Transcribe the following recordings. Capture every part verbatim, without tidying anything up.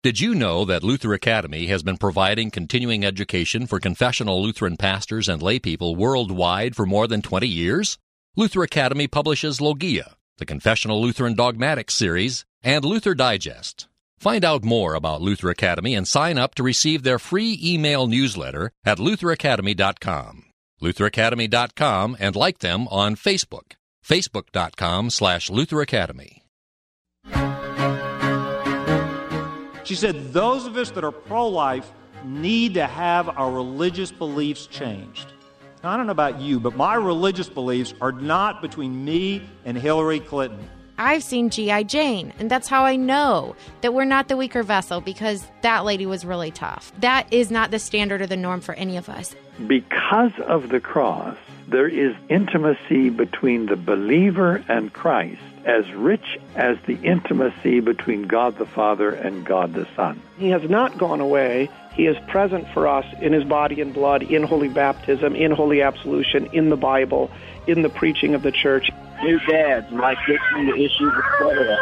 Did you know that Luther Academy has been providing continuing education for confessional Lutheran pastors and laypeople worldwide for more than twenty years? Luther Academy publishes Logia, the Confessional Lutheran Dogmatics series, and Luther Digest. Find out more about Luther Academy and sign up to receive their free email newsletter at luther academy dot com. luther academy dot com and like them on Facebook. facebook.com slash Luther Academy. She said, those of us that are pro-life need to have our religious beliefs changed. Now, I don't know about you, but my religious beliefs are not between me and Hillary Clinton. I've seen G I. Jane, and that's how I know that we're not the weaker vessel, because that lady was really tough. That is not the standard or the norm for any of us. Because of the cross, there is intimacy between the believer and Christ, as rich as the intimacy between God the Father and God the Son. He has not gone away. He is present for us in his body and blood, in holy baptism, in holy absolution, in the Bible, in the preaching of the church. New dads might get into issues with prayer.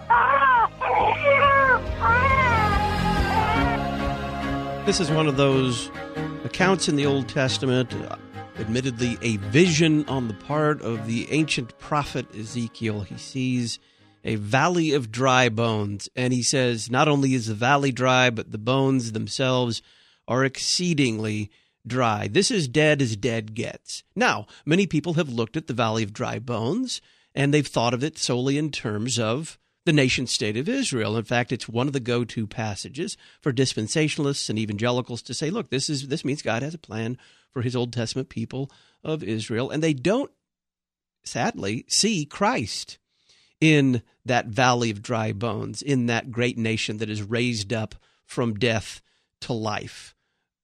This is one of those accounts in the Old Testament, uh, admittedly a vision on the part of the ancient prophet Ezekiel. He sees a valley of dry bones, and he says not only is the valley dry, but the bones themselves are exceedingly dry. This is dead as dead gets. Now, many people have looked at the Valley of Dry Bones, and they've thought of it solely in terms of the nation-state of Israel. In fact, it's one of the go-to passages for dispensationalists and evangelicals to say, look, this is this means God has a plan for his Old Testament people of Israel, and they don't, sadly, see Christ in that Valley of Dry Bones, in that great nation that is raised up from death to life.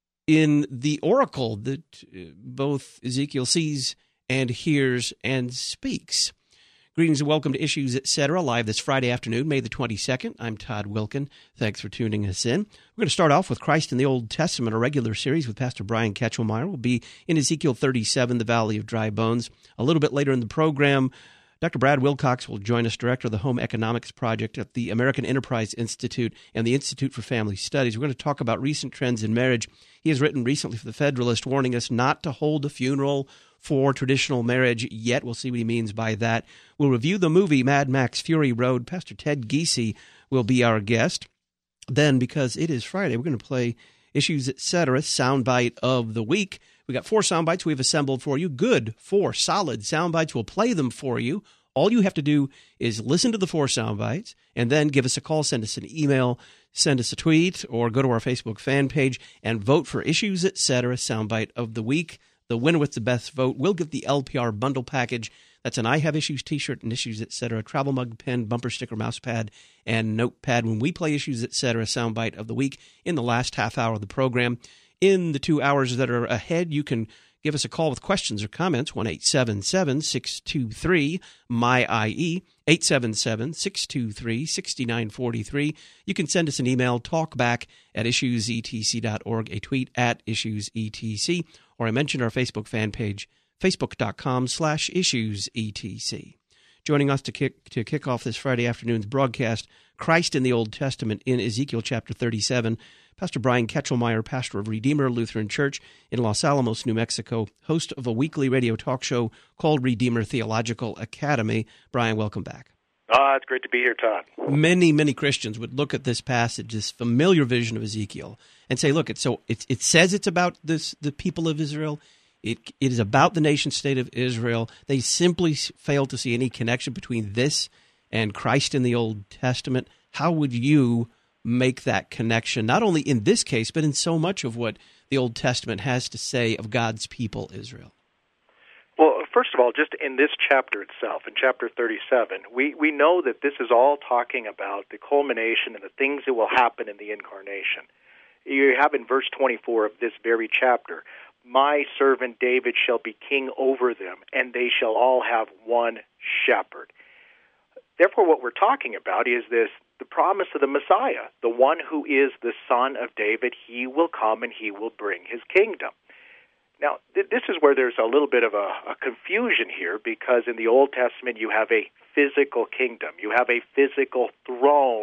In the oracle that both Ezekiel sees and hears and speaks. Greetings and welcome to Issues, et cetera, live this Friday afternoon, May the twenty-second. I'm Todd Wilkin. Thanks for tuning us in. We're going to start off with Christ in the Old Testament, a regular series with Pastor Brian Ketchelmeyer. We'll be in Ezekiel thirty-seven, the Valley of Dry Bones. A little bit later in the program, Doctor Brad Wilcox will join us, Director of the Home Economics Project at the American Enterprise Institute and the Institute for Family Studies. We're going to talk about recent trends in marriage. He has written recently for The Federalist, warning us not to hold a funeral for traditional marriage yet. We'll see what he means by that. We'll review the movie Mad Max Fury Road. Pastor Ted Giese will be our guest. Then, because it is Friday, we're going to play Issues, et cetera, soundbite of the week. We got four sound bites we've assembled for you. Good, four solid sound bites. We'll play them for you. All you have to do is listen to the four sound bites and then give us a call, send us an email, send us a tweet, or go to our Facebook fan page and vote for Issues, et cetera, soundbite of the week. The winner with the best vote will get the L P R bundle package. That's an I Have Issues t-shirt and Issues, et cetera, travel mug, pen, bumper sticker, mouse pad, and notepad when we play Issues, et cetera, soundbite of the week in the last half hour of the program. In the two hours that are ahead, you can give us a call with questions or comments, one eight seven seven, six two three, M Y I E, eight seven seven, six two three, six nine four three. You can send us an email, talkback at issues e t c dot org, a tweet at issuesetc, or I mentioned our Facebook fan page, facebook.com slash issuesetc. Joining us to kick, to kick off this Friday afternoon's broadcast, Christ in the Old Testament in Ezekiel chapter thirty-seven, Pastor Brian Ketchelmeyer, pastor of Redeemer Lutheran Church in Los Alamos, New Mexico, host of a weekly radio talk show called Redeemer Theological Academy. Brian, welcome back. Ah, uh, it's great to be here, Todd. Many, many Christians would look at this passage, this familiar vision of Ezekiel, and say, look, it's so it, it says it's about this the people of Israel. It, it is about the nation-state of Israel. They simply fail to see any connection between this and Christ in the Old Testament. How would you make that connection, not only in this case, but in so much of what the Old Testament has to say of God's people, Israel? Well, first of all, just in this chapter itself, in chapter thirty-seven, we, we know that this is all talking about the culmination and the things that will happen in the incarnation. You have in verse twenty-four of this very chapter, my servant David shall be king over them, and they shall all have one shepherd. Therefore, what we're talking about is this, the promise of the Messiah, the one who is the son of David. He will come and he will bring his kingdom. Now, th- this is where there's a little bit of a, a confusion here, because in the Old Testament you have a physical kingdom. You have a physical throne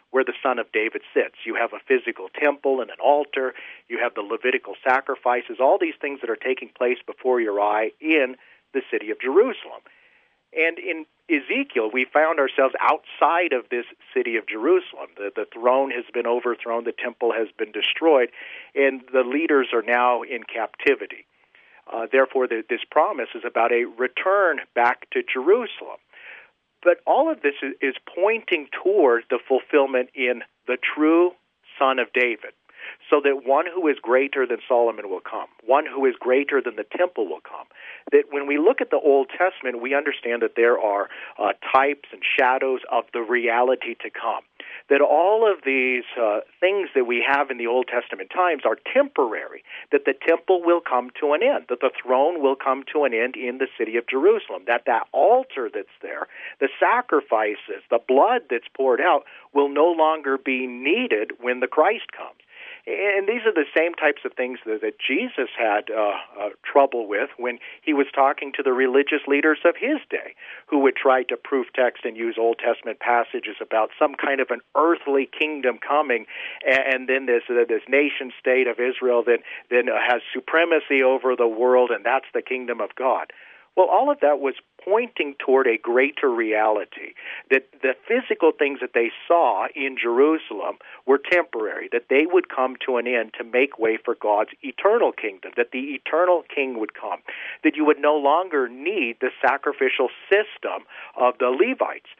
where the Son of David sits. You have a physical temple and an altar. You have the Levitical sacrifices, all these things that are taking place before your eye in the city of Jerusalem. And in Ezekiel, we found ourselves outside of this city of Jerusalem. The, the throne has been overthrown, the temple has been destroyed, and the leaders are now in captivity. Uh, therefore, the, this promise is about a return back to Jerusalem. But all of this is, is pointing toward the fulfillment in the true Son of David, so that one who is greater than Solomon will come, one who is greater than the temple will come. That when we look at the Old Testament, we understand that there are uh, types and shadows of the reality to come. That all of these uh, things that we have in the Old Testament times are temporary, that the temple will come to an end, that the throne will come to an end in the city of Jerusalem, that that altar that's there, the sacrifices, the blood that's poured out will no longer be needed when the Christ comes. And these are the same types of things that, that Jesus had uh, uh, trouble with when he was talking to the religious leaders of his day, who would try to proof text and use Old Testament passages about some kind of an earthly kingdom coming, and, and then this uh, this nation state of Israel that then uh, has supremacy over the world, and that's the kingdom of God. Well, all of that was pointing toward a greater reality, that the physical things that they saw in Jerusalem were temporary, that they would come to an end to make way for God's eternal kingdom, that the eternal king would come, that you would no longer need the sacrificial system of the Levites.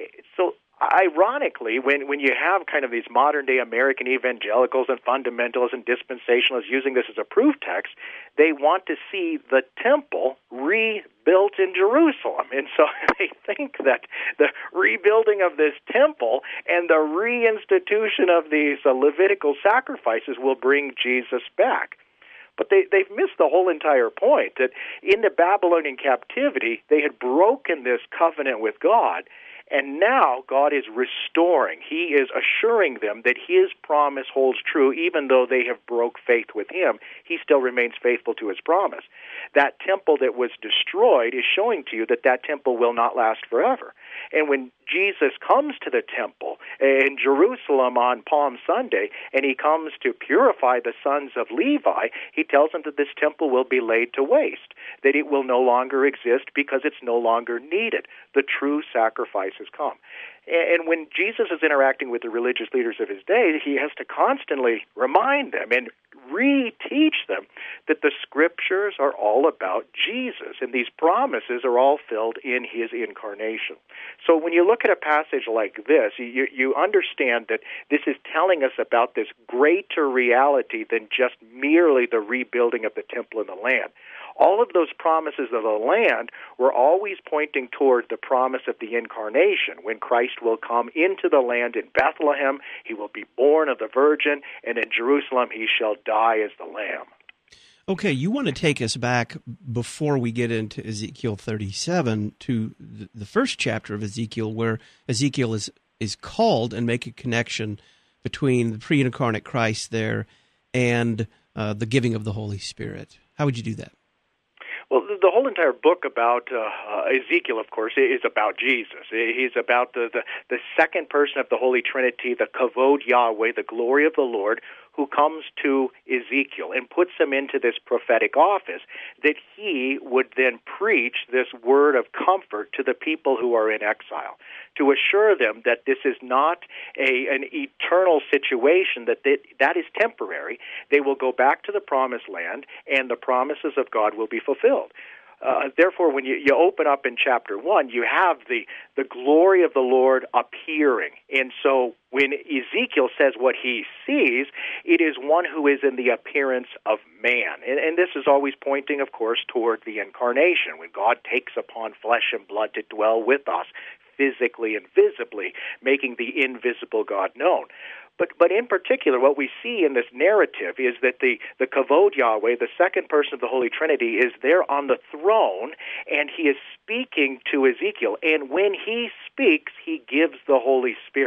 So ironically, when, when you have kind of these modern-day American evangelicals and fundamentalists and dispensationalists using this as a proof text, they want to see the temple rebuilt in Jerusalem. And so they think that the rebuilding of this temple and the reinstitution of these uh, Levitical sacrifices will bring Jesus back. But they, they've missed the whole entire point, that in the Babylonian captivity, they had broken this covenant with God. And now God is restoring. He is assuring them that his promise holds true, even though they have broke faith with him. He still remains faithful to his promise. That temple that was destroyed is showing to you that that temple will not last forever. And when Jesus comes to the temple in Jerusalem on Palm Sunday, and he comes to purify the sons of Levi, he tells them that this temple will be laid to waste, that it will no longer exist because it's no longer needed. The true sacrifice has come. And when Jesus is interacting with the religious leaders of his day, he has to constantly remind them and reteach them that the scriptures are all about Jesus, and these promises are all filled in his incarnation. So when you look at a passage like this, you, you understand that this is telling us about this greater reality than just merely the rebuilding of the temple and the land. All of those promises of the land were always pointing toward the promise of the incarnation, when Christ will come into the land in Bethlehem, he will be born of the Virgin, and in Jerusalem he shall die as the Lamb. Okay, you want to take us back before we get into Ezekiel thirty-seven to the first chapter of Ezekiel, where Ezekiel is, is called and make a connection between the pre-incarnate Christ there and uh, the giving of the Holy Spirit. How would you do that? Well, the whole entire book about uh, uh, Ezekiel, of course, is about Jesus. He's about the, the, the second person of the Holy Trinity, the Kavod Yahweh, the glory of the Lord, who comes to Ezekiel and puts him into this prophetic office, that he would then preach this word of comfort to the people who are in exile, to assure them that this is not a an eternal situation, that they, that is temporary. They will go back to the promised land, and the promises of God will be fulfilled. Uh, therefore, when you, you open up in chapter one, you have the, the glory of the Lord appearing. And so when Ezekiel says what he sees, it is one who is in the appearance of man. And, and this is always pointing, of course, toward the incarnation, when God takes upon flesh and blood to dwell with us, physically and visibly, making the invisible God known. But but in particular, what we see in this narrative is that the, the Kavod Yahweh, the second person of the Holy Trinity, is there on the throne, and he is speaking to Ezekiel. And when he speaks, he gives the Holy Spirit.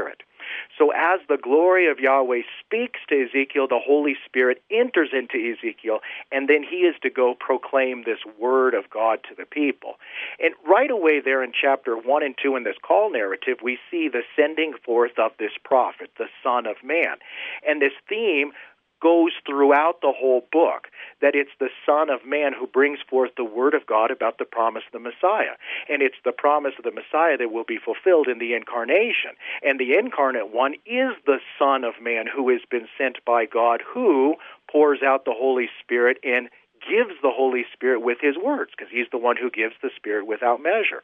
So as the glory of Yahweh speaks to Ezekiel, the Holy Spirit enters into Ezekiel, and then he is to go proclaim this word of God to the people. And right away there in chapter one and two in this call narrative, we see the sending forth of this prophet, the Son of Man. And this theme goes throughout the whole book, that it's the Son of Man who brings forth the Word of God about the promise of the Messiah. And it's the promise of the Messiah that will be fulfilled in the incarnation. And the incarnate one is the Son of Man who has been sent by God, who pours out the Holy Spirit and gives the Holy Spirit with his words, because he's the one who gives the Spirit without measure.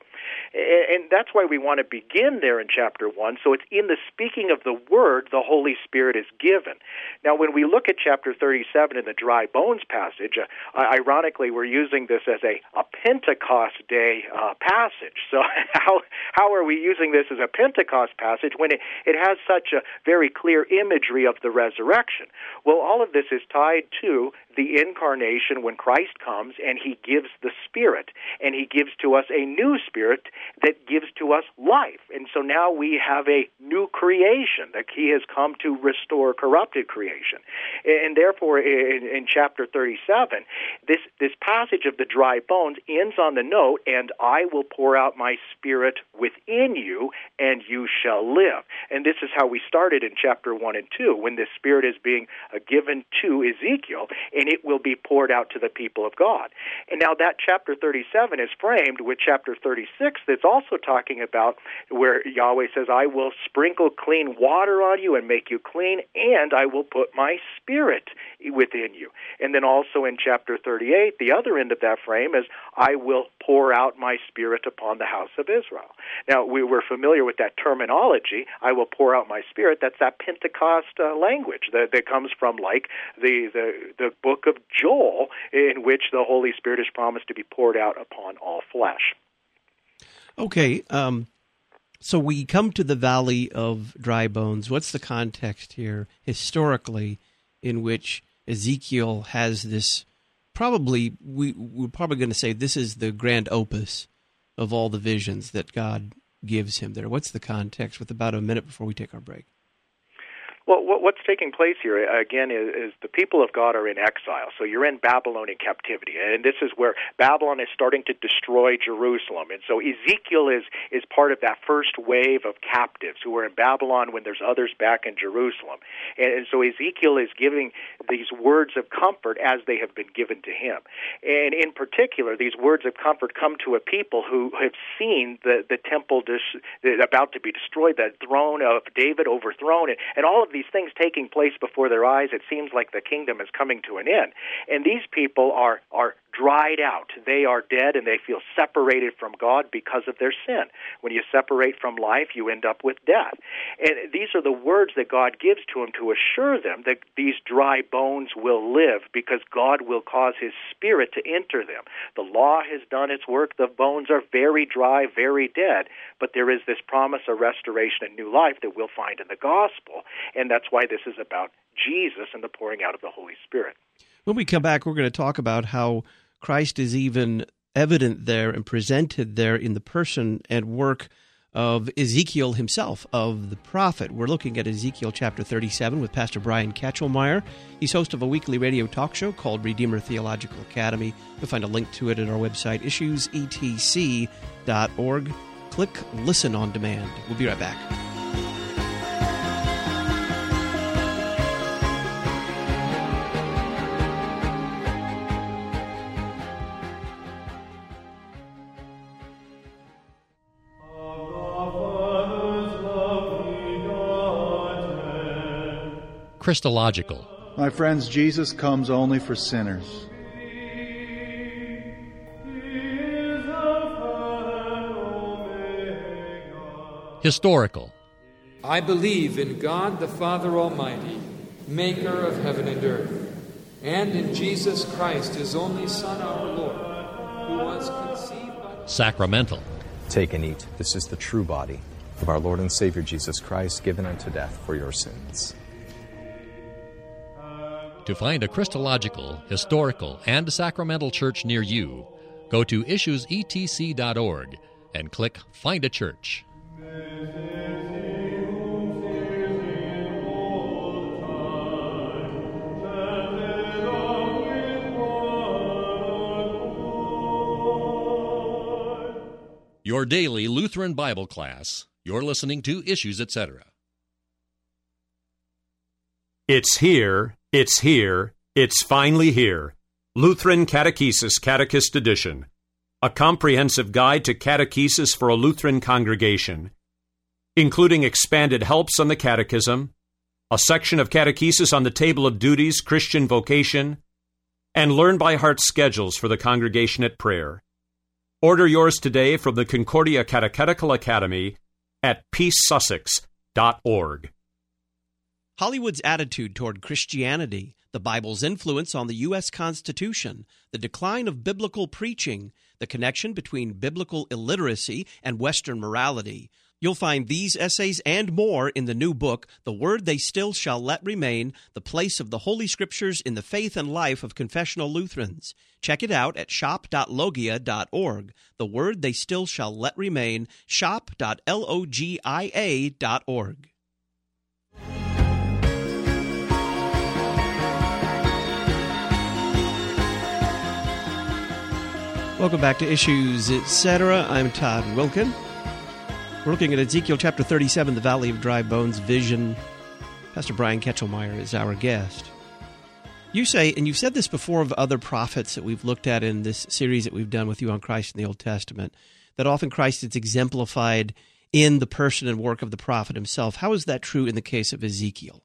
And that's why we want to begin there in chapter one. So it's in the speaking of the word the Holy Spirit is given. Now, when we look at chapter thirty-seven in the dry bones passage, uh, ironically, we're using this as a, a Pentecost Day uh, passage. So how how are we using this as a Pentecost passage when it, it has such a very clear imagery of the resurrection? Well, all of this is tied to the incarnation when Christ comes and he gives the Spirit, and he gives to us a new Spirit that gives to us life. And so now we have a new creation, that he has come to restore corrupted creation. And therefore, in, in chapter thirty-seven, this, this passage of the dry bones ends on the note, and I will pour out my Spirit within you, and you shall live. And this is how we started in chapter one and two, when this Spirit is being uh, given to Ezekiel, and it will be poured out to the people of God. And now that chapter thirty-seven is framed with chapter thirty-six that's also talking about where Yahweh says, I will sprinkle clean water on you and make you clean, and I will put my Spirit within you. And then also in chapter thirty-eight, the other end of that frame is, I will pour out my Spirit upon the house of Israel. Now, we were familiar with that terminology, I will pour out my Spirit. That's that Pentecost uh, language that, that comes from, like, the, the, the book of Joel, in which the Holy Spirit is promised to be poured out upon all flesh. Okay, um, so we come to the Valley of Dry Bones. What's the context here, historically, in which Ezekiel has this, probably, we, we're probably going to say this is the grand opus of all the visions that God gives him there. What's the context, with about a minute before we take our break? Well, what's taking place here, again, is, is the people of God are in exile. So you're in Babylonian captivity, and this is where Babylon is starting to destroy Jerusalem. And so Ezekiel is, is part of that first wave of captives who are in Babylon when there's others back in Jerusalem. And, and so Ezekiel is giving these words of comfort as they have been given to him. And in particular, these words of comfort come to a people who have seen the, the temple dis- about to be destroyed, the throne of David overthrown, and, and all of these These things taking place before their eyes. It seems like the kingdom is coming to an end. And these people are, are dried out. They are dead, and they feel separated from God because of their sin. When you separate from life, you end up with death. And these are the words that God gives to them to assure them that these dry bones will live, because God will cause his Spirit to enter them. The law has done its work. The bones are very dry, very dead, but there is this promise of restoration and new life that we'll find in the gospel. And that's why this is about Jesus and the pouring out of the Holy Spirit. When we come back, we're going to talk about how Christ is even evident there and presented there in the person and work of Ezekiel himself, of the prophet. We're looking at Ezekiel chapter thirty-seven with Pastor Brian Katchelmeyer. He's host of a weekly radio talk show called Redeemer Theological Academy. You'll find a link to it at our website, issues e t c dot org. Click Listen on Demand. We'll be right back. Christological. My friends, Jesus comes only for sinners. Historical. I believe in God the Father Almighty, maker of heaven and earth, and in Jesus Christ, his only Son, our Lord, who was conceived by... Sacramental. Take and eat. This is the true body of our Lord and Savior Jesus Christ, given unto death for your sins. To find a Christological, historical, and sacramental church near you, go to issues e t c dot org and click Find a Church. your daily Lutheran Bible class. You're listening to Issues, et cetera. It's here, it's here, it's finally here. Lutheran Catechesis Catechist Edition. A comprehensive guide to catechesis for a Lutheran congregation, including expanded helps on the Catechism, a section of catechesis on the Table of Duties, Christian vocation, and learn-by-heart schedules for the congregation at prayer. Order yours today from the Concordia Catechetical Academy at peace sussex dot org. Hollywood's attitude toward Christianity, the Bible's influence on the U S Constitution, the decline of biblical preaching, the connection between biblical illiteracy and Western morality. You'll find these essays and more in the new book, The Word They Still Shall Let Remain, The Place of the Holy Scriptures in the Faith and Life of Confessional Lutherans. Check it out at shop dot logia dot org. The Word They Still Shall Let Remain, shop dot logia dot org. Welcome back to Issues, et cetera. I'm Todd Wilkin. We're looking at Ezekiel chapter thirty-seven, the Valley of Dry Bones vision. Pastor Brian Ketchelmeyer is our guest. You say, and you've said this before of other prophets that we've looked at in this series that we've done with you on Christ in the Old Testament, that often Christ is exemplified in the person and work of the prophet himself. How is that true in the case of Ezekiel?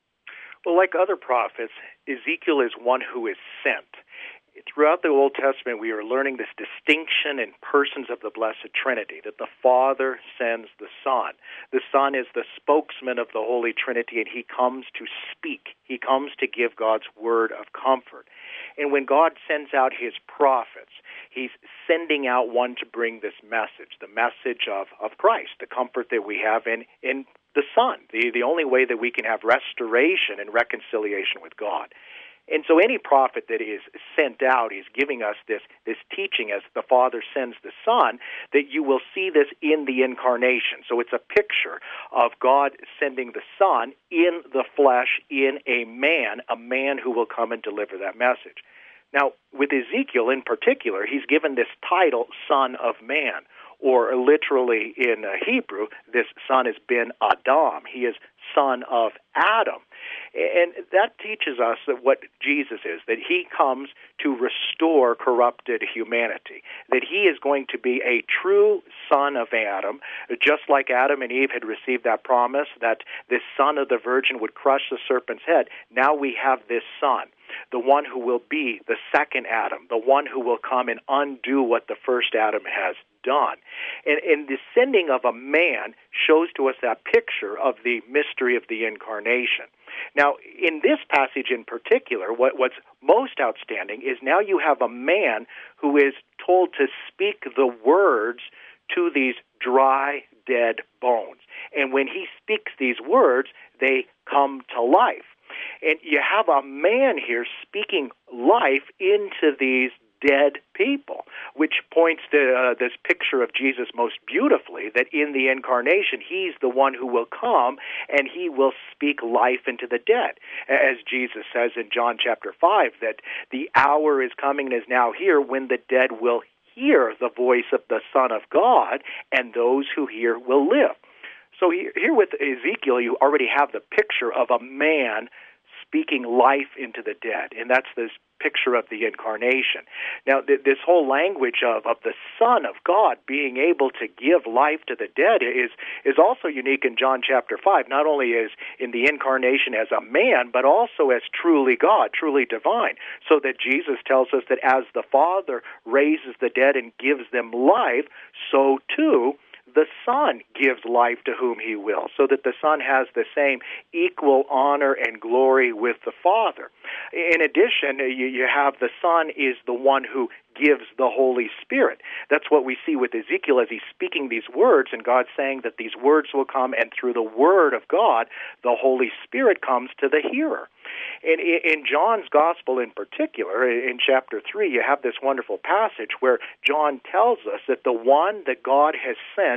Well, like other prophets, Ezekiel is one who is sent. Throughout the Old Testament, we are learning this distinction in persons of the Blessed Trinity, that the Father sends the Son. The Son is the spokesman of the Holy Trinity, and he comes to speak. He comes to give God's word of comfort. And when God sends out his prophets, he's sending out one to bring this message, the message of, of Christ, the comfort that we have in, in the Son, the, the only way that we can have restoration and reconciliation with God. And so any prophet that is sent out is giving us this, this teaching as the Father sends the Son, that you will see this in the incarnation. So it's a picture of God sending the Son in the flesh, in a man, a man who will come and deliver that message. Now, with Ezekiel in particular, he's given this title, Son of Man, or literally in Hebrew, this son is Ben Adam. He is son of Adam. And that teaches us that what Jesus is, that he comes to restore corrupted humanity, that he is going to be a true son of Adam, just like Adam and Eve had received that promise that this son of the Virgin would crush the serpent's head. Now we have this son, the one who will be the second Adam, the one who will come and undo what the first Adam has done. And, and the sending of a man shows to us that picture of the mystery of the incarnation. Now, in this passage in particular, what, what's most outstanding is now you have a man who is told to speak the words to these dry, dead bones. And when he speaks these words, they come to life. And you have a man here speaking life into these dead people, which points to uh, this picture of Jesus most beautifully, that in the incarnation, he's the one who will come and he will speak life into the dead. As Jesus says in John chapter five, that the hour is coming and is now here when the dead will hear the voice of the Son of God, and those who hear will live. So here with Ezekiel, you already have the picture of a man speaking life into the dead, and that's this picture of the incarnation. Now, th- this whole language of, of the Son of God being able to give life to the dead is, is also unique in John chapter five, not only as in the incarnation as a man, but also as truly God, truly divine, so that Jesus tells us that as the Father raises the dead and gives them life, so too the Son gives life to whom he will, so that the Son has the same equal honor and glory with the Father. In addition, you, you have the Son is the one who gives the Holy Spirit. That's what we see with Ezekiel as he's speaking these words, and God saying that these words will come, and through the Word of God, the Holy Spirit comes to the hearer. And in John's Gospel in particular, in chapter three, you have this wonderful passage where John tells us that the one that God has sent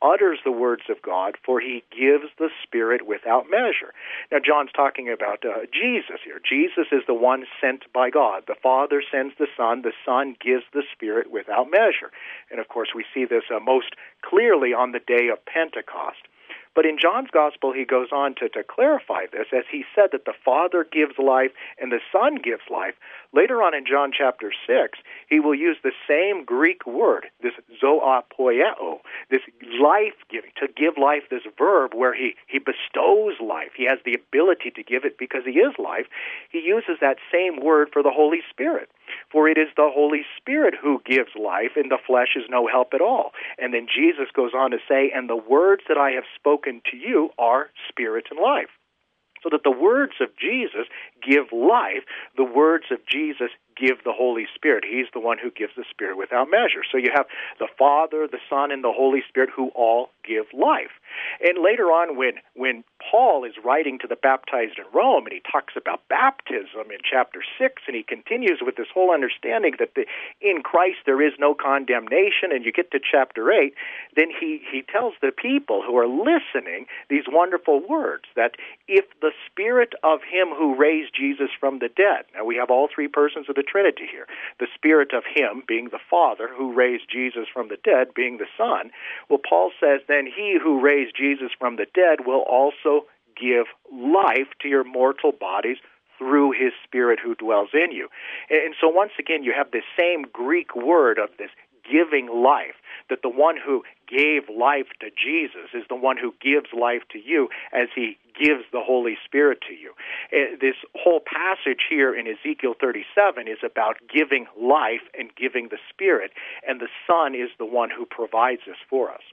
utters the words of God, for he gives the Spirit without measure. Now, John's talking about uh, Jesus here. Jesus is the one sent by God. The Father sends the Son. The Son gives the Spirit without measure. And, of course, we see this uh, most clearly on the day of Pentecost. But in John's Gospel, he goes on to, to clarify this, as he said that the Father gives life and the Son gives life. Later on in John chapter six, he will use the same Greek word, this zoapoieo, this life-giving, to give life, this verb where he, he bestows life. He has the ability to give it because he is life. He uses that same word for the Holy Spirit. For it is the Holy Spirit who gives life, and the flesh is no help at all. And then Jesus goes on to say, and the words that I have spoken to you are spirit and life. So that the words of Jesus give life, the words of Jesus give the Holy Spirit. He's the one who gives the Spirit without measure. So you have the Father, the Son, and the Holy Spirit who all give life. And later on, when, when Paul is writing to the baptized in Rome, and he talks about baptism in chapter six, and he continues with this whole understanding that the, in Christ there is no condemnation, and you get to chapter eight, then he, he tells the people who are listening these wonderful words, that if the Spirit of him who raised Jesus from the dead, now we have all three persons of the Trinity here, the Spirit of him being the Father who raised Jesus from the dead being the Son, well, Paul says, then he who raised Jesus from the dead will also give life to your mortal bodies through his Spirit who dwells in you. And so once again, you have this same Greek word of this giving life, that the one who gave life to Jesus is the one who gives life to you as he gives the Holy Spirit to you. This whole passage here in Ezekiel thirty-seven is about giving life and giving the Spirit, and the Son is the one who provides this for us.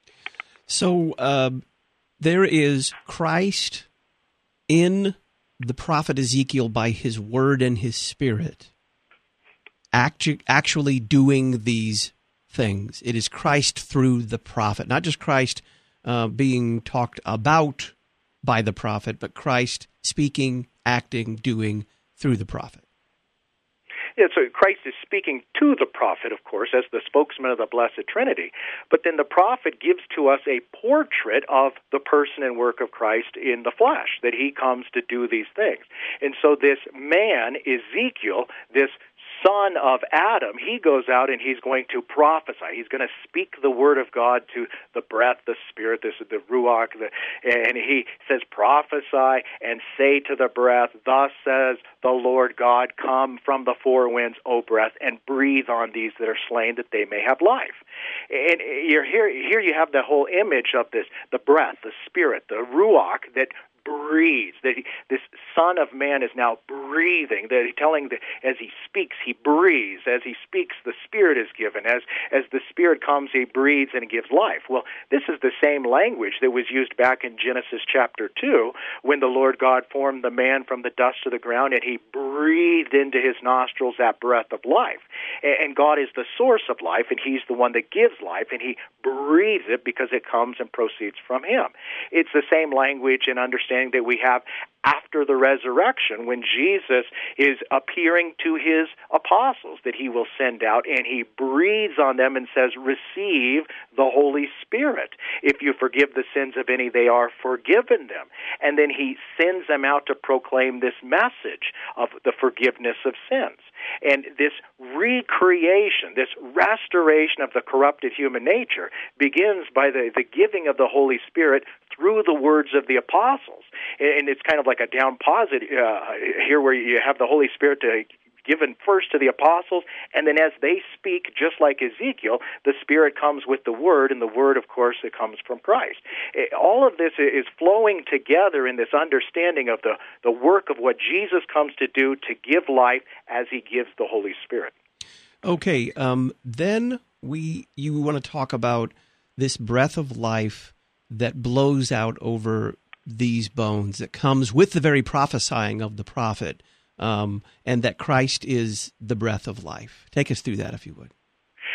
So uh, there is Christ in the prophet Ezekiel by his word and his Spirit actu- actually doing these things. It is Christ through the prophet, not just Christ uh, being talked about by the prophet, but Christ speaking, acting, doing through the prophet. Yeah, so Christ is speaking to the prophet, of course, as the spokesman of the Blessed Trinity. But then the prophet gives to us a portrait of the person and work of Christ in the flesh, that he comes to do these things. And so this man, Ezekiel, this son of Adam, he goes out and he's going to prophesy. He's going to speak the word of God to the breath, the spirit, this is the ruach, the, and he says, prophesy and say to the breath, thus says the Lord God, come from the four winds, O breath, and breathe on these that are slain, that they may have life. And you're here, here you have the whole image of this, the breath, the spirit, the ruach that breathes, that he, this Son of Man is now breathing, that he's telling that as he speaks, he breathes. As he speaks, the Spirit is given. As as the Spirit comes, he breathes and gives life. Well, this is the same language that was used back in Genesis chapter two, when the Lord God formed the man from the dust of the ground, and he breathed into his nostrils that breath of life. And God is the source of life, and he's the one that gives life, and he breathes it because it comes and proceeds from him. It's the same language and understanding that we have after the resurrection, when Jesus is appearing to his apostles that he will send out, and he breathes on them and says, receive the Holy Spirit. If you forgive the sins of any, they are forgiven them. And then he sends them out to proclaim this message of the forgiveness of sins. And this recreation, this restoration of the corrupted human nature begins by the, the giving of the Holy Spirit through the words of the apostles. And it's kind of like a down posit uh, here where you have the Holy Spirit to given first to the apostles, and then as they speak, just like Ezekiel, the Spirit comes with the Word, and the Word, of course, it comes from Christ. All of this is flowing together in this understanding of the, the work of what Jesus comes to do to give life as he gives the Holy Spirit. Okay, um, then we you want to talk about this breath of life that blows out over these bones, that comes with the very prophesying of the prophet, um, and that Christ is the breath of life. Take us through that, if you would. Well,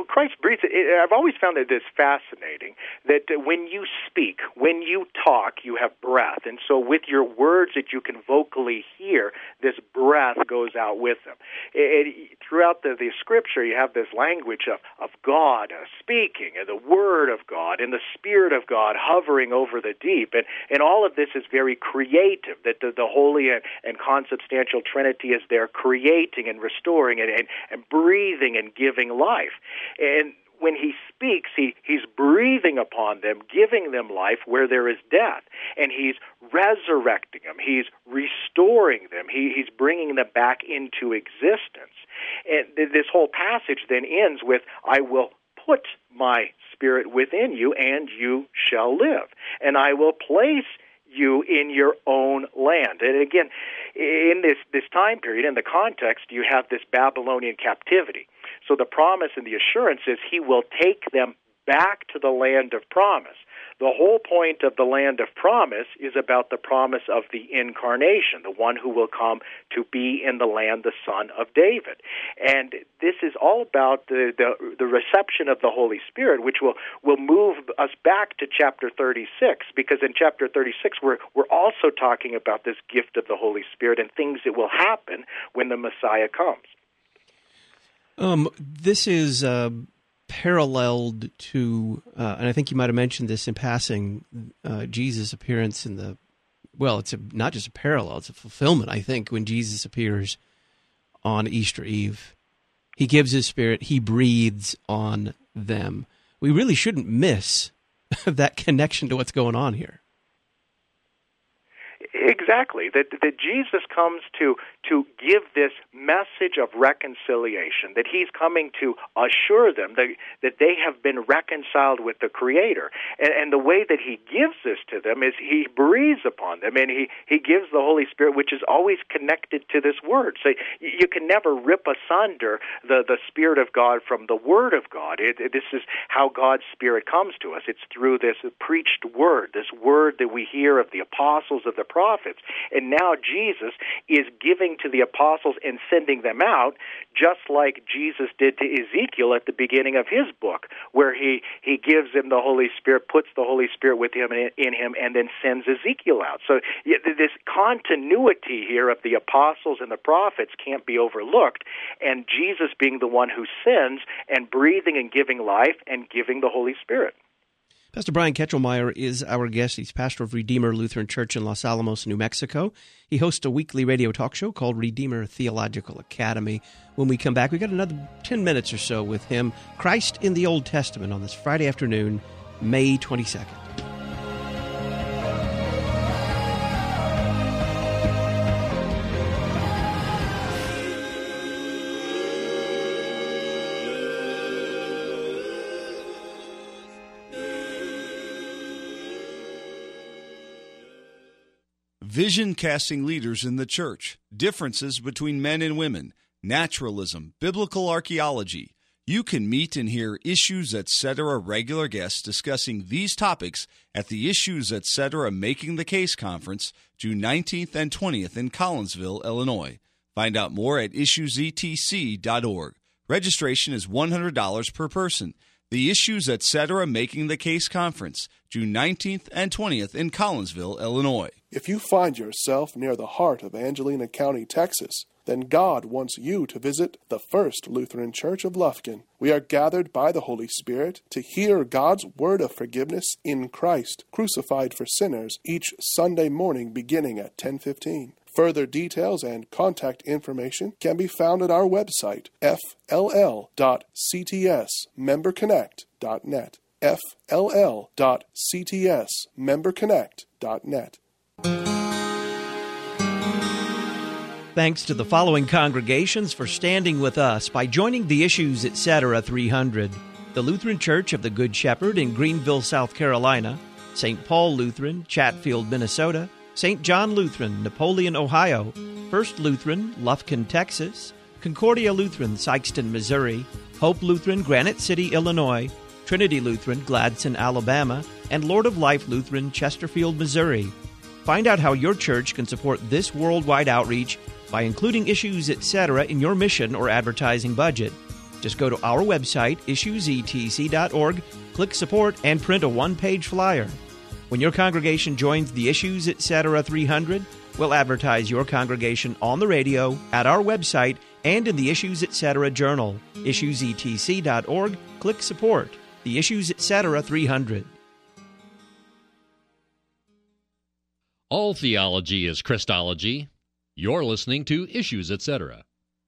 Christ breathes. It, I've always found that this fascinating, that when you speak, when you talk, you have breath. And so with your words that you can vocally hear, this breath goes out with them. It, it, throughout the, the Scripture, you have this language of, of God uh, speaking, and the Word of God, and the Spirit of God hovering over the deep. And, and all of this is very creative, that the, the Holy and, and consubstantial Trinity is there creating and restoring and, and, and breathing and giving life. And when he speaks, he, he's breathing upon them, giving them life where there is death. And he's resurrecting them. He's restoring them. He, he's bringing them back into existence. And th- this whole passage then ends with, I will put my Spirit within you, and you shall live. And I will place you in your own land. And again, in this, this time period, in the context, you have this Babylonian captivity. So the promise and the assurance is he will take them back to the land of promise. The whole point of the land of promise is about the promise of the incarnation, the one who will come to be in the land, the Son of David. And this is all about the, the, the reception of the Holy Spirit, which will, will move us back to chapter thirty-six, because in chapter thirty-six we're, we're also talking about this gift of the Holy Spirit and things that will happen when the Messiah comes. Um, this is... Uh... paralleled to, uh, and I think you might have mentioned this in passing, uh, Jesus' appearance in the, well, it's a, not just a parallel, it's a fulfillment, I think, when Jesus appears on Easter Eve. He gives his Spirit, he breathes on them. We really shouldn't miss that connection to what's going on here. Exactly, that, that Jesus comes to to give this message of reconciliation, that he's coming to assure them that, that they have been reconciled with the Creator. And, and the way that he gives this to them is he breathes upon them, and he, he gives the Holy Spirit, which is always connected to this Word. So you can never rip asunder the, the Spirit of God from the Word of God. It, it, this is how God's Spirit comes to us. It's through this preached Word, this Word that we hear of the apostles, of the prophets. And now Jesus is giving to the apostles and sending them out, just like Jesus did to Ezekiel at the beginning of his book, where he, he gives him the Holy Spirit, puts the Holy Spirit with him in, in him, and then sends Ezekiel out. So this continuity here of the apostles and the prophets can't be overlooked, and Jesus being the one who sends and breathing and giving life and giving the Holy Spirit. Pastor Brian Ketchelmeyer is our guest. He's pastor of Redeemer Lutheran Church in Los Alamos, New Mexico. He hosts a weekly radio talk show called Redeemer Theological Academy. When we come back, we've got another ten minutes or so with him. Christ in the Old Testament on this Friday afternoon, May twenty-second. Vision casting leaders in the church, differences between men and women, naturalism, biblical archaeology. You can meet and hear Issues Etc. regular guests discussing these topics at the Issues Etc. Making the Case Conference, June nineteenth and twentieth in Collinsville, Illinois. Find out more at issues e t c dot org. Registration is one hundred dollars per person. The Issues Etc. Making the Case Conference, June nineteenth and twentieth in Collinsville, Illinois. If you find yourself near the heart of Angelina County, Texas, then God wants you to visit the First Lutheran Church of Lufkin. We are gathered by the Holy Spirit to hear God's word of forgiveness in Christ, crucified for sinners, each Sunday morning beginning at ten fifteen. Further details and contact information can be found at our website, f l l dot c t s member connect dot net, f l l dot c t s member connect dot net. Thanks to the following congregations for standing with us by joining the Issues Etc. three hundred. The Lutheran Church of the Good Shepherd in Greenville, South Carolina, Saint Paul Lutheran, Chatfield, Minnesota, Saint John Lutheran, Napoleon, Ohio, First Lutheran, Lufkin, Texas, Concordia Lutheran, Sikeston, Missouri, Hope Lutheran, Granite City, Illinois, Trinity Lutheran, Gladson, Alabama, and Lord of Life Lutheran, Chesterfield, Missouri. Find out how your church can support this worldwide outreach by including Issues Etc. in your mission or advertising budget. Just go to our website, issues e t c dot org, click Support, and print a one-page flyer. When your congregation joins the Issues Etc. three hundred, we'll advertise your congregation on the radio, at our website, and in the Issues Etc. journal. issues e t c dot org, click Support. The Issues Etc. three hundred. All theology is Christology. You're listening to Issues Etc.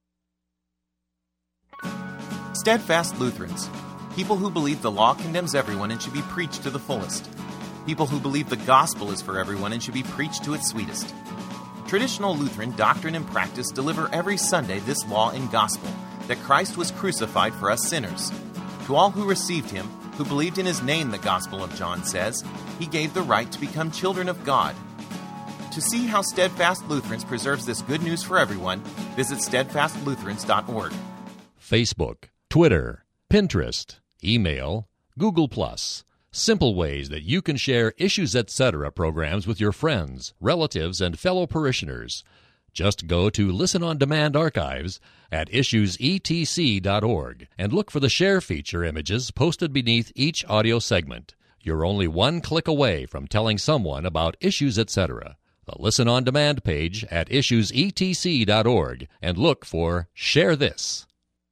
Steadfast Lutherans, people who believe the law condemns everyone and should be preached to the fullest. People who believe the gospel is for everyone and should be preached to its sweetest. Traditional Lutheran doctrine and practice deliver every Sunday this law and gospel, that Christ was crucified for us sinners. To all who received him, who believed in his name, the Gospel of John says, he gave the right to become children of God. To see how Steadfast Lutherans preserves this good news for everyone, visit steadfast lutherans dot org. Facebook, Twitter, Pinterest, email, Google Plus. Simple ways that you can share Issues Etc. programs with your friends, relatives, and fellow parishioners. Just go to Listen on Demand archives at issues e t c dot org and look for the share feature images posted beneath each audio segment. You're only one click away from telling someone about Issues Etc. The Listen on Demand page at issues e t c dot org and look for Share This.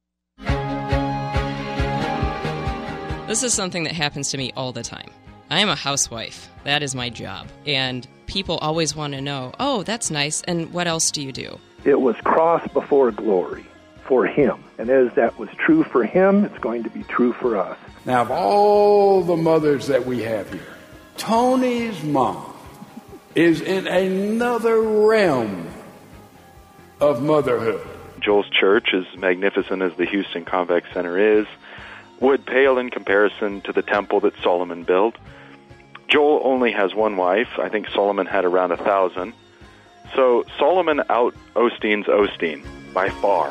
This is something that happens to me all the time. I am a housewife. That is my job. And people always want to know, oh, that's nice, and what else do you do? It was cross before glory for him. And as that was true for him, it's going to be true for us. Now, of all the mothers that we have here, Tony's mom is in another realm of motherhood. Joel's church, as magnificent as the Houston Convex Center is, would pale in comparison to the temple that Solomon built. Joel only has one wife. I think Solomon had around a thousand. So Solomon out Osteen's Osteen by far.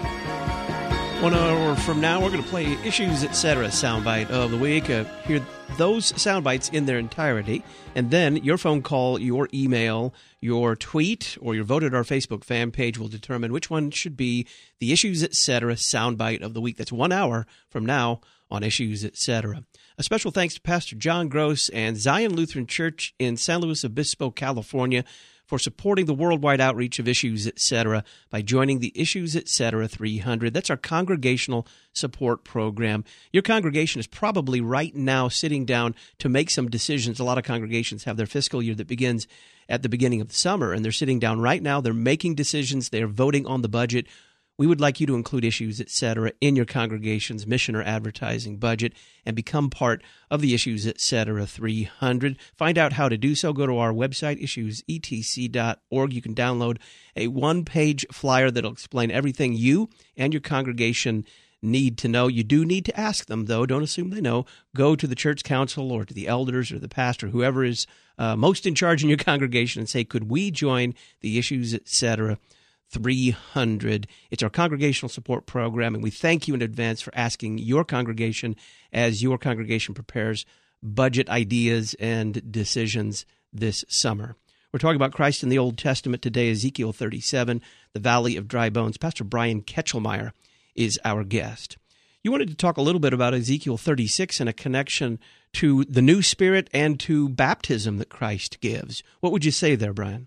One hour from now, we're going to play Issues Etc. soundbite of the week. Uh, hear those soundbites in their entirety, and then your phone call, your email, your tweet, or your vote at our Facebook fan page will determine which one should be the Issues Etc. soundbite of the week. That's one hour from now on Issues Etc. A special thanks to Pastor John Gross and Zion Lutheran Church in San Luis Obispo, California, for supporting the worldwide outreach of Issues Etc. by joining the Issues Etc. three hundred. That's our congregational support program. Your congregation is probably right now sitting down to make some decisions. A lot of congregations have their fiscal year that begins at the beginning of the summer, and they're sitting down right now. They're making decisions. They're voting on the budget. We would like you to include Issues Etc. in your congregation's mission or advertising budget and become part of the Issues Etc. three hundred. Find out how to do so. Go to our website, issues e t c dot org. You can download a one-page flyer that will explain everything you and your congregation need to know. You do need to ask them, though. Don't assume they know. Go to the church council or to the elders or the pastor, whoever is uh, most in charge in your congregation, and say, could we join the Issues Etc. three hundred. It's our congregational support program, and we thank you in advance for asking your congregation as your congregation prepares budget ideas and decisions this summer. We're talking about Christ in the Old Testament today, Ezekiel thirty-seven, the Valley of Dry Bones. Pastor Brian Ketchelmeyer is our guest. You wanted to talk a little bit about Ezekiel thirty-six and a connection to the new spirit and to baptism that Christ gives. What would you say there, Brian?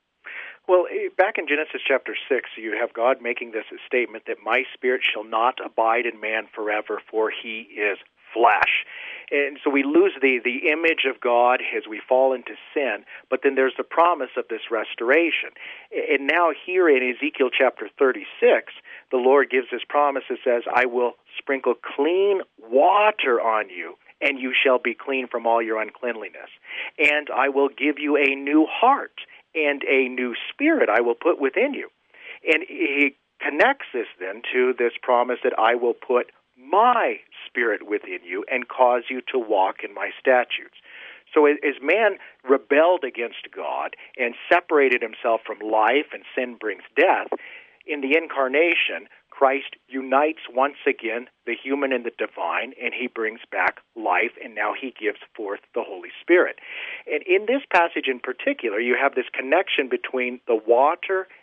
Well, back in Genesis chapter six, you have God making this statement that my spirit shall not abide in man forever, for he is flesh. And so we lose the, the image of God as we fall into sin, but then there's the promise of this restoration. And now here in Ezekiel chapter thirty-six, the Lord gives this promise that says, I will sprinkle clean water on you, and you shall be clean from all your uncleanliness. And I will give you a new heart, and a new spirit I will put within you. And he connects this then to this promise that I will put my spirit within you and cause you to walk in my statutes. So as man rebelled against God and separated himself from life, and sin brings death, in the incarnation, Christ unites once again the human and the divine, and he brings back life, and now he gives forth the Holy Spirit. And in this passage in particular, you have this connection between the water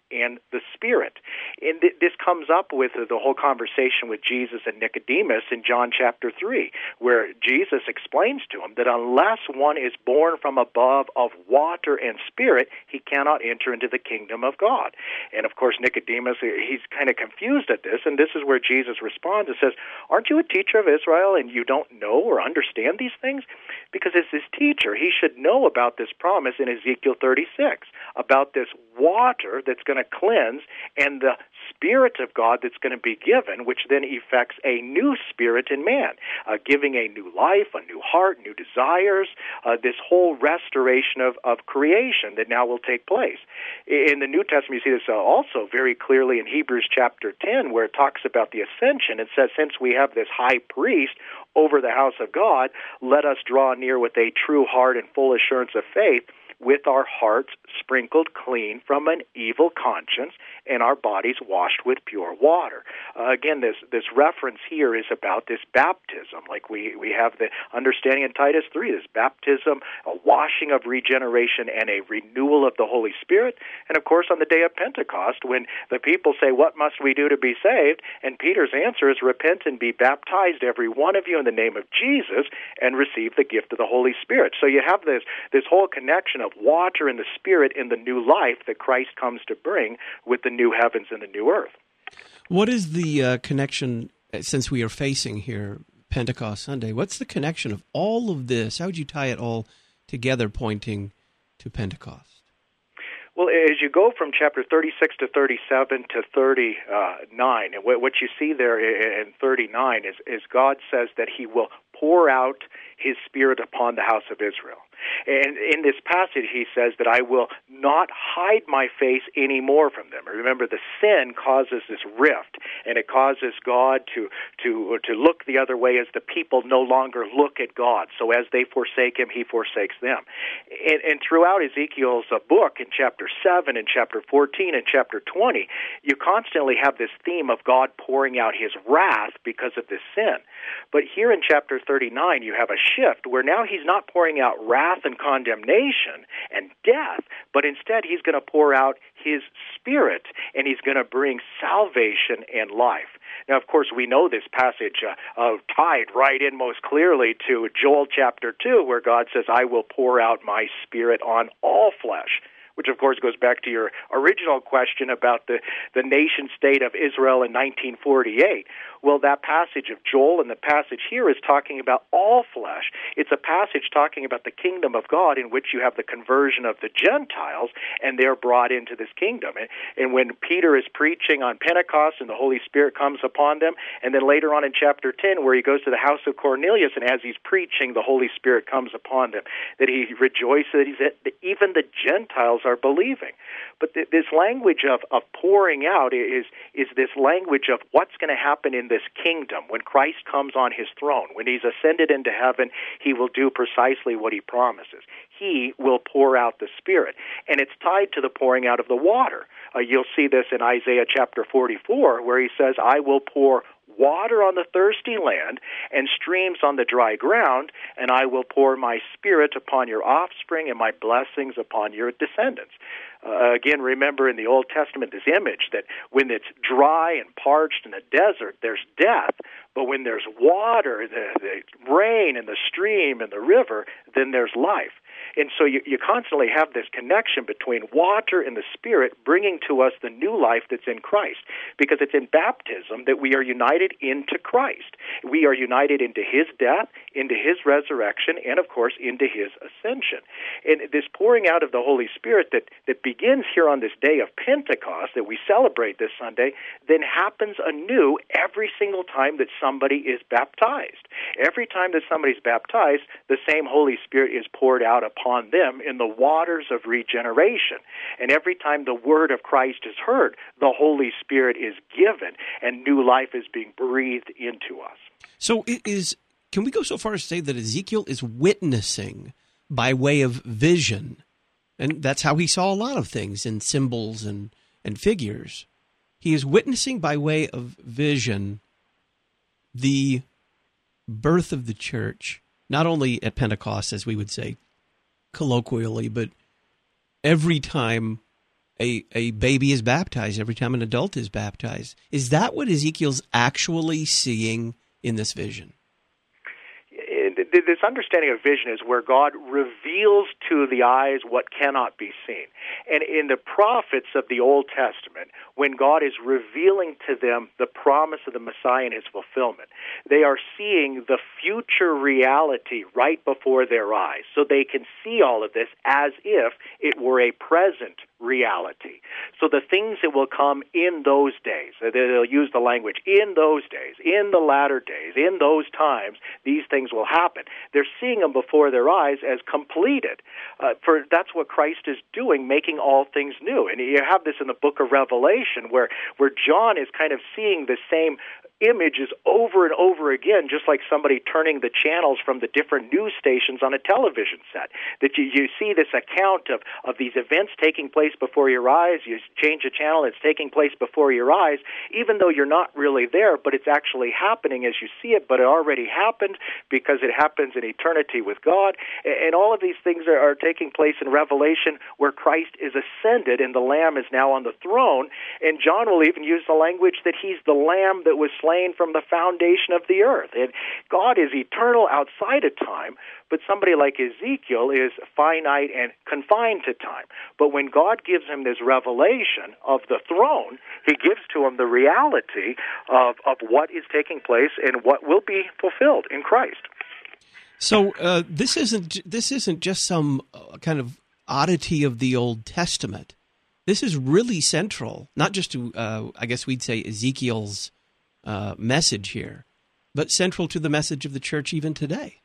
and the Spirit. And th- this comes up with the whole conversation with Jesus and Nicodemus in John chapter three, where Jesus explains to him that unless one is born from above of water and Spirit, he cannot enter into the kingdom of God. And of course, Nicodemus, he's kind of confused at this, and this is where Jesus responds and says, aren't you a teacher of Israel and you don't know or understand these things? Because as his teacher, he should know about this promise in Ezekiel thirty-six, about this water that's going to cleanse and the Spirit of God that's going to be given, which then effects a new spirit in man, uh, giving a new life, a new heart, new desires, uh, this whole restoration of, of creation that now will take place. In the New Testament, you see this uh, also very clearly in Hebrews chapter ten, where it talks about the ascension. It says, since we have this high priest over the house of God, let us draw near with a true heart and full assurance of faith, with our hearts sprinkled clean from an evil conscience and our bodies washed with pure water. Uh, again, this this reference here is about this baptism. Like we, we have the understanding in Titus three, this baptism, a washing of regeneration and a renewal of the Holy Spirit. And of course, on the day of Pentecost, when the people say, what must we do to be saved? And Peter's answer is, repent and be baptized, every one of you, in the name of Jesus, and receive the gift of the Holy Spirit. So you have this, this whole connection of water and the Spirit in the new life that Christ comes to bring with the new heavens and the new earth. What is the uh, connection, since we are facing here Pentecost Sunday, what's the connection of all of this? How would you tie it all together pointing to Pentecost? Well, as you go from chapter thirty-six to thirty-seven to thirty-nine, and what you see there in thirty-nine is, is God says that he will pour out his Spirit upon the house of Israel. And in this passage, he says that I will not hide my face anymore from them. Remember, the sin causes this rift, and it causes God to to to look the other way as the people no longer look at God. So as they forsake him, he forsakes them. And, and throughout Ezekiel's uh, book, in chapter seven, and chapter fourteen, and chapter twenty, you constantly have this theme of God pouring out his wrath because of this sin. But here in chapter thirty-nine, you have a shift where now he's not pouring out wrath and condemnation and death, but instead he's going to pour out his Spirit, and he's going to bring salvation and life. Now, of course, we know this passage uh, uh, tied right in most clearly to Joel chapter two, where God says, I will pour out my Spirit on all flesh, which, of course, goes back to your original question about the, the nation-state of Israel in nineteen forty-eight. Well, that passage of Joel and the passage here is talking about all flesh. It's a passage talking about the kingdom of God in which you have the conversion of the Gentiles, and they're brought into this kingdom. And, and when Peter is preaching on Pentecost and the Holy Spirit comes upon them, and then later on in chapter ten, where he goes to the house of Cornelius, and as he's preaching, the Holy Spirit comes upon them, that he rejoices that, he's, that even the Gentiles are believing. But th- this language of, of pouring out is, is this language of what's going to happen in this kingdom when Christ comes on his throne. When he's ascended into heaven, he will do precisely what he promises. He will pour out the Spirit. And it's tied to the pouring out of the water. Uh, you'll see this in Isaiah chapter forty-four, where he says, I will pour water on the thirsty land and streams on the dry ground, and I will pour my Spirit upon your offspring and my blessings upon your descendants. Uh, again, remember in the Old Testament this image that when it's dry and parched in the desert, there's death, but when there's water, the, the rain and the stream and the river, then there's life. And so you, you constantly have this connection between water and the Spirit bringing to us the new life that's in Christ, because it's in baptism that we are united into Christ. We are united into his death, into his resurrection, and, of course, into his ascension. And this pouring out of the Holy Spirit that, that begins here on this day of Pentecost that we celebrate this Sunday then happens anew every single time that somebody is baptized. Every time that somebody's baptized, the same Holy Spirit is poured out upon them in the waters of regeneration. And every time the word of Christ is heard, the Holy Spirit is given, and new life is being breathed into us. So it is, can we go so far as to say that Ezekiel is witnessing by way of vision? And that's how he saw a lot of things in symbols and, and figures. He is witnessing by way of vision the birth of the church, not only at Pentecost, as we would say colloquially, but every time a, a baby is baptized, every time an adult is baptized. Is that what Ezekiel's actually seeing in this vision? This understanding of vision is where God reveals to the eyes what cannot be seen. And in the prophets of the Old Testament, when God is revealing to them the promise of the Messiah and his fulfillment, they are seeing the future reality right before their eyes. So they can see all of this as if it were a present reality. So the things that will come in those days, they'll use the language, in those days, in the latter days, in those times, these things will happen. They're seeing them before their eyes as completed. Uh, for that's what Christ is doing, making all things new. And you have this in the book of Revelation where, where John is kind of seeing the same images over and over again, just like somebody turning the channels from the different news stations on a television set. That you, you see this account of, of these events taking place before your eyes, you change a channel, it's taking place before your eyes, even though you're not really there, but it's actually happening as you see it, but it already happened because it happens in eternity with God. And all of these things are, are taking place in Revelation where Christ is ascended and the Lamb is now on the throne. And John will even use the language that he's the Lamb that was slain from the foundation of the earth. And God is eternal outside of time, but somebody like Ezekiel is finite and confined to time. But when God gives him this revelation of the throne, he gives to him the reality of, of what is taking place and what will be fulfilled in Christ. So uh, this isn't this isn't just some uh, kind of oddity of the Old Testament. This is really central, not just to, uh, I guess we'd say, Ezekiel's Uh, message here, but central to the message of the church even today.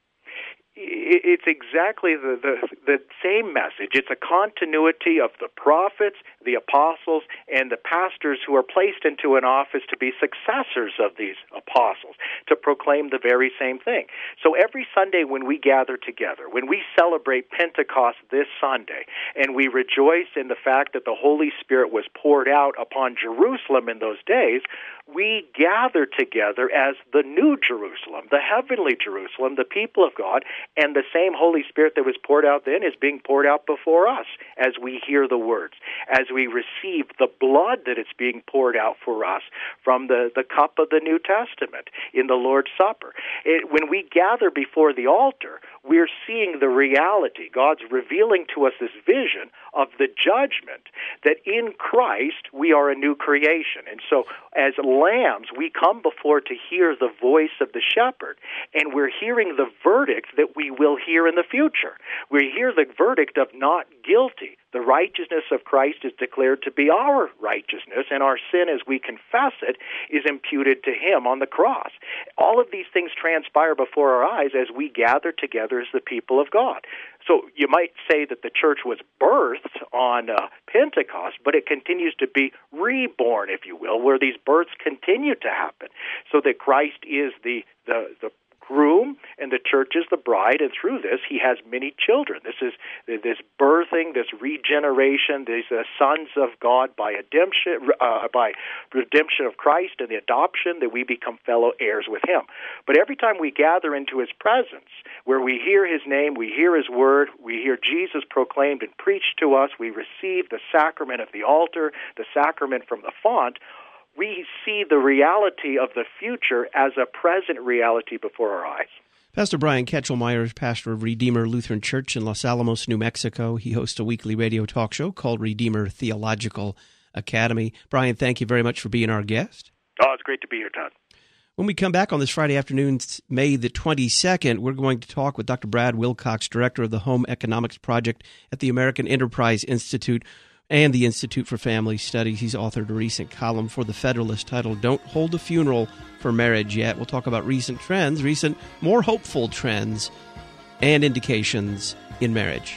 It's exactly the, the, the same message. It's a continuity of the prophets, the apostles, and the pastors who are placed into an office to be successors of these apostles, to proclaim the very same thing. So every Sunday when we gather together, when we celebrate Pentecost this Sunday, and we rejoice in the fact that the Holy Spirit was poured out upon Jerusalem in those days, we gather together as the new Jerusalem, the heavenly Jerusalem, the people of God, and the same Holy Spirit that was poured out then is being poured out before us as we hear the words, as we receive the blood that is being poured out for us from the, the cup of the New Testament in the Lord's Supper. It, when we gather before the altar, we're seeing the reality. God's revealing to us this vision of the judgment that in Christ we are a new creation. And so as lambs, we come before to hear the voice of the shepherd, and we're hearing the verdict that we will hear in the future. We hear the verdict of not guilty. The righteousness of Christ is declared to be our righteousness, and our sin, as we confess it, is imputed to him on the cross. All of these things transpire before our eyes as we gather together as the people of God. So you might say that the church was birthed on uh, Pentecost, but it continues to be reborn, if you will, where these births continue to happen, so that Christ is the the, the groom and the church is the bride, and through this he has many children. This is this birthing, this regeneration, these uh, sons of God by redemption, uh, by redemption of Christ and the adoption, that we become fellow heirs with him. But every time we gather into his presence, where we hear his name, we hear his word, we hear Jesus proclaimed and preached to us, we receive the sacrament of the altar, the sacrament from the font, we see the reality of the future as a present reality before our eyes. Pastor Brian Ketchelmeyer is pastor of Redeemer Lutheran Church in Los Alamos, New Mexico. He hosts a weekly radio talk show called Redeemer Theological Academy. Brian, thank you very much for being our guest. Oh, it's great to be here, Todd. When we come back on this Friday afternoon, May the twenty-second, we're going to talk with Doctor Brad Wilcox, director of the Home Economics Project at the American Enterprise Institute and the Institute for Family Studies. He's authored a recent column for The Federalist titled, Don't Hold a Funeral for Marriage Yet. We'll talk about recent trends, recent more hopeful trends and indications in marriage.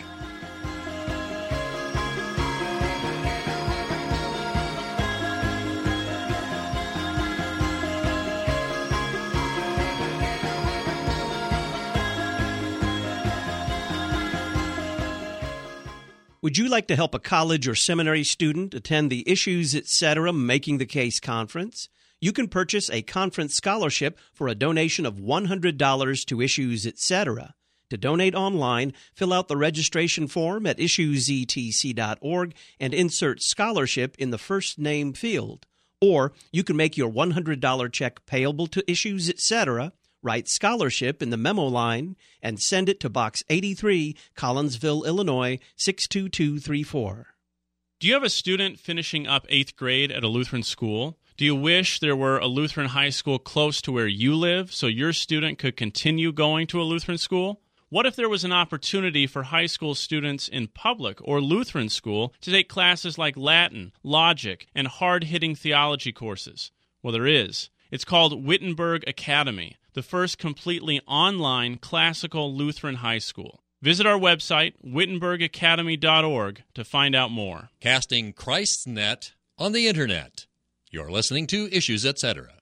Would you like to help a college or seminary student attend the Issues Etc. Making the Case conference? You can purchase a conference scholarship for a donation of one hundred dollars to Issues Etc. To donate online, fill out the registration form at issues e t c dot org and insert scholarship in the first name field. Or you can make your one hundred dollars check payable to Issues, et cetera, write scholarship in the memo line, and send it to Box eighty-three, Collinsville, Illinois, six two two three four. Do you have a student finishing up eighth grade at a Lutheran school? Do you wish there were a Lutheran high school close to where you live so your student could continue going to a Lutheran school? What if there was an opportunity for high school students in public or Lutheran school to take classes like Latin, logic, and hard-hitting theology courses? Well, there is. It's called Wittenberg Academy, the first completely online classical Lutheran high school. Visit our website, wittenberg academy dot org, to find out more. Casting Christ's net on the Internet. You're listening to Issues, et cetera.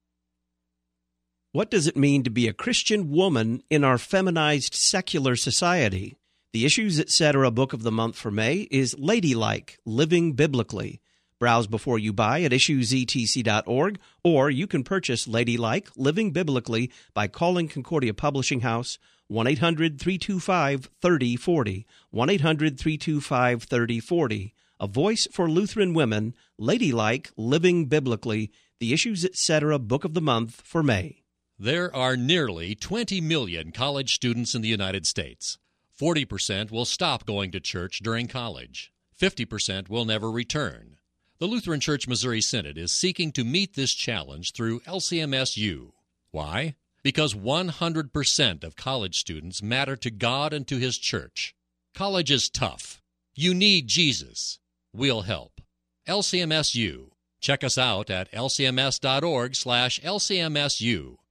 What does it mean to be a Christian woman in our feminized secular society? The Issues, et cetera book of the month for May is Ladylike, Living Biblically. Browse before you buy at issues e t c dot org, or you can purchase Ladylike, Living Biblically by calling Concordia Publishing House, one eight hundred three two five three oh four oh, one eight hundred three two five three oh four oh. A Voice for Lutheran Women, Ladylike, Living Biblically, the Issues, et cetera book of the month for May. There are nearly twenty million college students in the United States. forty percent will stop going to church during college. fifty percent will never return. The Lutheran Church Missouri Synod is seeking to meet this challenge through L C M S U. Why? Because one hundred percent of college students matter to God and to His church. College is tough. You need Jesus. We'll help. L C M S U. Check us out at l c m s dot org slash L C M S U.